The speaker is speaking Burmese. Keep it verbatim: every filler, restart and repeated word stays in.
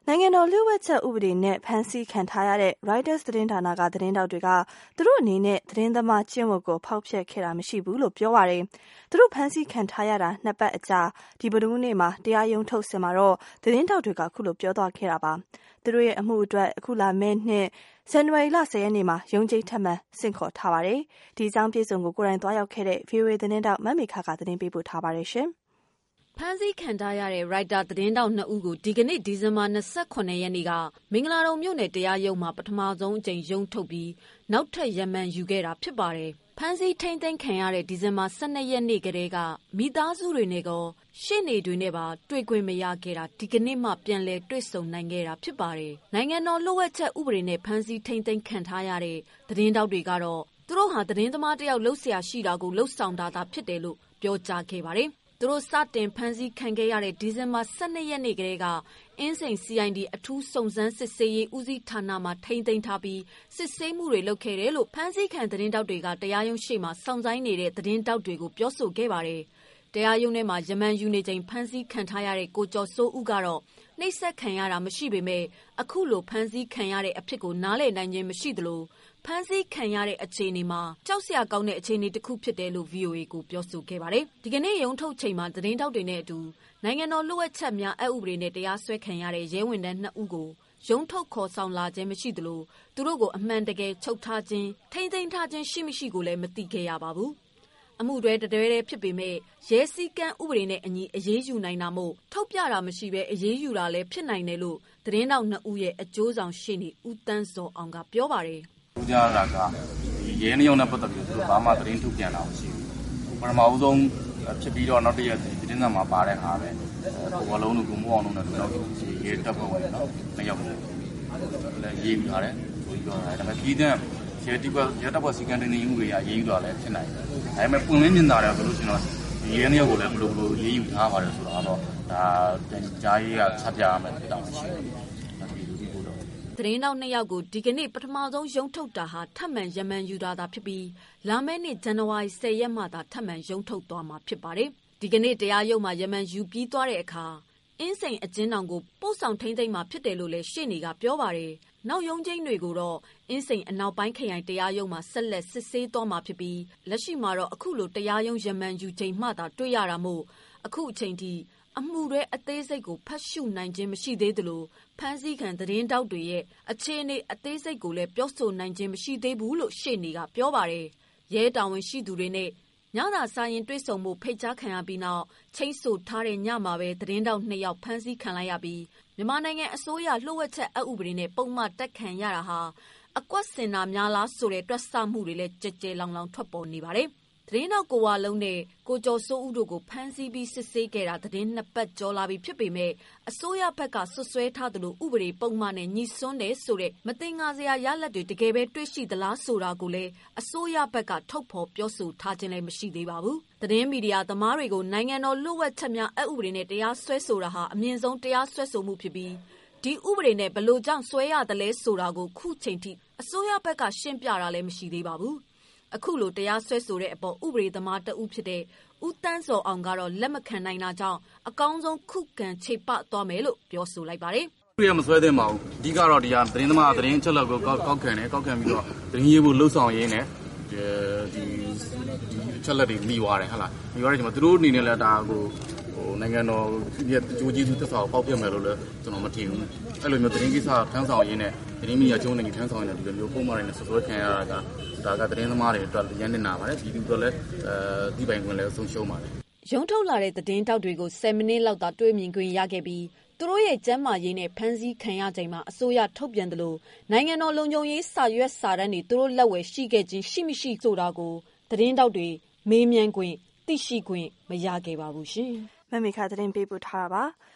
နိုင်ငံတော်လျှို့ဝှက်ချက်ဥပဒေနဲ့ဖမ်းဆီးခံထားရတဲ့ Reuters သတင်းဌာနကသတင်းထောက်တွေကသူတို့အနေနဲ့သတင်းသမားကျင့်ဝတ်ကိုဖောက်ဖျက်ခဲ့တာမရှိဘူးလို့ပြောပါတယ်။သူတို့ဖမ်းဆီးခံထားရတာနှစ်ပတ်အကြာဒီဗုဒ္ဓဟူးနေ့မှာတရားရုံးထုတ်စဉ်မှာတော့သတင်းထောက်တွေကခုလိုပြောသွားခဲ့တာပါ။သူတို့ရဲ့အမှုအတွက်အခုလာမယ့်နှစ်ဇန်နဝါရီလဆယ်ရက်နေ့မှာရုံးချိန်းထပ်မံဆင့်ခေါ်ထားပါတယ်။ဒီအကြောင်းပြည့်စုံကိုကိုယ်တိုင်သွားရောက်ခဲ့တဲ့ ဗွီအိုအေ သတင်းထောက်မမေခကသတင်းပေးပို့ထားပါတယ်ရှင်။ဖမ်းဆီးခံထားရတဲ့ ရိုက်တာသတင်းထောက်နှစ်ဦးကိုဒီကနေ့ဒီဇင်ဘာ၂၇ရက်နေ့ကမင်္ဂလာတုံမြို့နယ်တရားရုံးမှာပထမဆုံးအကြိမ်ရုံးထုတ်ပြီးနောက်ထပ်ရမန်ယူခဲ့တာဖြစ်ပါတယ်။ဖမ်းဆီးထိန်းသိမ်းခံရတဲ့ဒီဇင်ဘာ၁၂ရက်နေ့ကတည်းကမိသားစုတွေနဲ့ကောရှေ့နေတွေနဲ့ပါတွေ့ခွင့်မရခဲ့တာဒီကနေ့မှပြန်လည်တွေ့ဆုံနိုင်ခဲ့တာဖြစ်ပါတယ်။နိုင်ငံတော်လျှို့ဝှက်ချက်ဥပဒေနဲ့ဖမ်းဆီးထိန်းသိမ်းခံထားရတဲ့သတင်းထောက်တွေကတော့သူတို့ဟာသတင်းသမားတယောက်လှုပ်ရှားရှိတာကိုလှုပ်ဆောင်တာသာဖြစ်တယ်လို့ပြောကြားခဲ့ပါတယ်။သူတို့စတင်ဖမ်းဆီးခံခဲ့ရတဲ့ဒီဇင်ဘာ၁၂ရက်နေ့ကလေးကအင်းစိန် စီ အိုင် ဒီ အထူးစုံစမ်းစစ်ဆေးရေးဦးစီးဌာနမှာထိန်းသိမ်းထားပြီးစစ်ဆေးမှုတွေလုပ်ခဲ့တယ်လို့ဖမ်းဆီးခံသတင်းတောက်တွေကတရားရုံးရှေ့မှာစောင့်ဆိုင်းနေတဲ့သတင်းတောက်တွေကိုပြောဆိုခဲ့ပါတယ်။တရားရုံးထဲမှာရမန်ယူနေချိန်ဖမ်းဆီးခံထားရတဲ့ကိုကျော်စိုးဦးကတော့နှိပ်စက်ခံရတာမရှိပေမဲ့အခုလိုဖမ်းဆီးခံရတဲ့အဖြစ်ကိုနားလည်နိုင်ခြင်းမရှိသလိုဖမ်းဆီးခံရတဲ့အခြေအနေမှာကြောက်စရာကောင်းတဲ့အခြေအနေတစ်ခုဖြစ်တယ်လို့ ဗွီအိုအေ ကိုပြောဆိုခဲ့ပါတယ်။ဒီကနေ့ရုံးထုတ်ချိန်မှာသတင်းတောက်တွေနဲ့အတူနိုင်ငံတော်လျှို့ဝှက်ချက်များအက်ဥပဒေနဲ့တရားစွဲခံရတဲ့ရဲဝန်ထမ်းနှစ်ဦးကိုရုံးထုတ်ခေါ်ဆောင်လာခြင်းမရှိသလိုသူတို့ကိုအမှန်တကယ်ချုပ်ထားခြင်းထိန်းသိမ်းထားခြင်းရှိမရှိကိုလည်းမသိခဲ့ရပါဘူး။အမှုတွဲတတွဲတည်းဖြစ်ပေမဲ့ရဲစည်းကမ်းဥပဒေနဲ့အညီအရေးယူနိုင်တာမို့ထုတ်ပြတာမရှိဘဲအရေးယူတာလည်းဖြစ်နိုင်တယ်လို့သတင်းတောက်နှစ်ဦးရဲ့အကျိုးဆောင်ရှေ့နေဦးတန်းစောအောင်ကပြောပါတယ်။ထူးခြားတာကဒီရဲနှစ်ယောက်နဲ့ပတ်သက်ပြီးတော့ဘာမှသတင်းထုတ်ပြန်တာမရှိဘူးပထမအဆုံးဖြစ်ပြီးတော့နောက်တစ်ရက်သတင်းစာမှာပါတဲ့အားပဲဟိုဘလုံးတို့ကမိုးအောင်လုံးနဲ့နောက်ရဲတပ်ဖွဲ့ဝင်တော့နှစ်ယောက်လည်းရေးပြီးထားတယ်ဆိုပြီးတော့ဒါပေမဲ့ပြီးတဲ့ရဲတပ်ဖွဲ့ရဲတပ်ဖွဲ့စီကံတင်နေမှုတွေအရေးယူတော့လည်းဖြစ်နိုင်တယ်ဒါပေမဲ့ပွင့်လင်းမြင်သာတယ်ဆိုလို့ရှိရင်တော့ရဲနှစ်ယောက်ကိုလည်းဘယ်လိုဘယ်လိုရေးယူထားပါတယ်ဆိုတော့ဒါကြားရေးကဆက်ပြရမယ်တောင်းရှိတယ်သတင်းတောက်နှစ်ယောက်ကိုဒီကနေ့ပထမဆုံးရုံးထုတ်တာဟာထပ်မံရမန်ယူတာသာဖြစ်ပြီးလာမယ့်နှစ်ဇန်နဝါရီ၁၀ရက်မှသာထပ်မံရုံးထုတ်သွားမှာဖြစ်ပါတယ်။ဒီကနေ့တရားရုံးမှာရမန်ယူပြီးသွားတဲ့အခါအင်းစိန်အကျဉ်းတော်ကိုပို့ဆောင်ထိန်းသိမ်းမှာဖြစ်တယ်လို့လည်းရှေ့နေကပြောပါတယ်။နောက်ရုံးချင်းတွေကိုတော့အင်းစိန်အနောက်ပိုင်းခရိုင်တရားရုံးမှာဆက်လက်စစ်ဆေးသွားမှာဖြစ်ပြီးလက်ရှိမှာတော့အခုလိုတရားရုံးရမန်ယူချိန်မှသာတွေ့ရတာမို့အခုအချိန်ထိအမှုတွေအသေးစိတ်ကိုဖတ်ရှုနိုင်ခြင်းမရှိသေးသလိုဖမ်းဆီးခံသတင်းတောက်တွေရဲ့အခြေအနေအသေးစိတ်ကိုလည်းပြောဆိုနိုင်ခြင်းမရှိသေးဘူးလို့ရှေ့နေကပြောပါတယ်။ရဲတာဝန်ရှိသူတွေနဲ့ညသာစားရင်တွေ့ဆုံမှုဖိတ်ကြားခံရပြီးနောက်ချိတ်ဆိုထားတဲ့ညမှာပဲသတင်းတောက်နှစ်ယောက်ဖမ်းဆီးခံလိုက်ရပြီးမြန်မာနိုင်ငံအစိုးရလှုပ်ဝက်ချက်အဥပဒေနဲ့ပုံမှန်တက်ခံရတာဟာအကွက်စင်တာများလားဆိုတဲ့တွက်ဆမှုတွေလည်းကြဲကြဲလောင်လောင်ထွက်ပေါ်နေပါတယ်။သတင်းတော့ကိုဝါလုံးနဲ့ကိုကျော်စိုးဦးတို့ကိုဖမ်းဆီးပြီးစစ်ဆေးခဲ့တာသတင်းနှစ်ပတ်ကျော်လာပြီဖြစ်ပေမဲ့အစိုးရဘက်ကဆွဆွဲထားသလိုဥပဒေပုံမှန်နဲ့ညီစွန်းတယ်ဆိုတဲ့မတင်ငါစရာရလဒ်တွေတကယ်ပဲတွေ့ရှိသလားဆိုတာကိုလည်းအစိုးရဘက်ကထုတ်ဖော်ပြောဆိုထားခြင်းလည်းမရှိသေးပါဘူး။သတင်းမီဒီယာသမားတွေကိုနိုင်ငံတော်လျှို့ဝှက်ချက်များအက်ဥပဒေနဲ့တရားစွဲဆိုတာဟာအမြင့်ဆုံးတရားစွဲဆိုမှုဖြစ်ပြီးဒီဥပဒေနဲ့ဘလို့ကြောင့်စွဲရတယ်လဲဆိုတာကိုခုချိန်ထိအစိုးရဘက်ကရှင်းပြတာလည်းမရှိသေးပါဘူး။အခုလိုတရားစွဲဆိုတဲ့အပေါ်ဥပဒေသမားတဦးဖြစ်တဲ့ဦးတန်းစောအောင်ကတော့လက်မခံနိုင်တာကြောင့်အကောင်းဆုံးခုခံခြေပသွားမယ်လို့ပြောဆိုလိုက်ပါတယ်။သူရမစွဲသင့်ပါဘူး။အဓိကတော့ဒီဟာသတင်းသမားသတင်းချက်လက်ကိုကောက်ကောက်ခံတယ်ကောက်ခံပြီးတော့သတင်းရေးဖို့လှုပ်ဆောင်ရင်းနဲ့ဒီဒီချက်လက်တွေမိသွားတယ်ဟုတ်လား။မိသွားတဲ့ချိန်မှာသူတို့အနေနဲ့လည်းဒါကိုဟိုနိုင်ငံတော်ရဲ့ကြိုးကြီးသူသက်ဆောင်ပေါက်ပြတ်မယ်လို့လည်းကျွန်တော်မထင်ဘူး။အဲ့လိုမျိုးသတင်းကိစ္စထမ်းဆောင်ရင်းနဲ့သတင်းမီဒီယာကျုံးနေထမ်းဆောင်ရင်းနဲ့ဒီလိုမျိုးပုံမှန်တွေနဲ့ဆွဆွဲခံရတာကဒါကသတင်းသမားတွေအတွက်ရန်နေတာပါတယ်ဒီလူတွေလည်းအဲဒီပိုင်ခွင့်လည်းဆုံးရှုံးပါတယ်ရုံးထုတ်လာတဲ့သတင်းတောက်တွေကိုဆယ်မိနစ်လောက်သာတွေ့မြင်ခွင့်ရခဲ့ပြီးသူတို့ရဲ့ကျန်းမာရေးနဲ့ဖမ်းဆီးခံရချိန်မှာအစိုးရထုတ်ပြန်တယ်လို့နိုင်ငံတော်လုံခြုံရေးစာရွက်စာတမ်းတွေသူတို့လက်ဝယ်ရှိခဲ့ခြင်းရှိမရှိဆိုတာကိုသတင်းတောက်တွေမေးမြန်းခွင့်သိရှိခွင့်မရခဲ့ပါဘူးရှင်မမေခသတင်းပေးပို့ထားတာပါ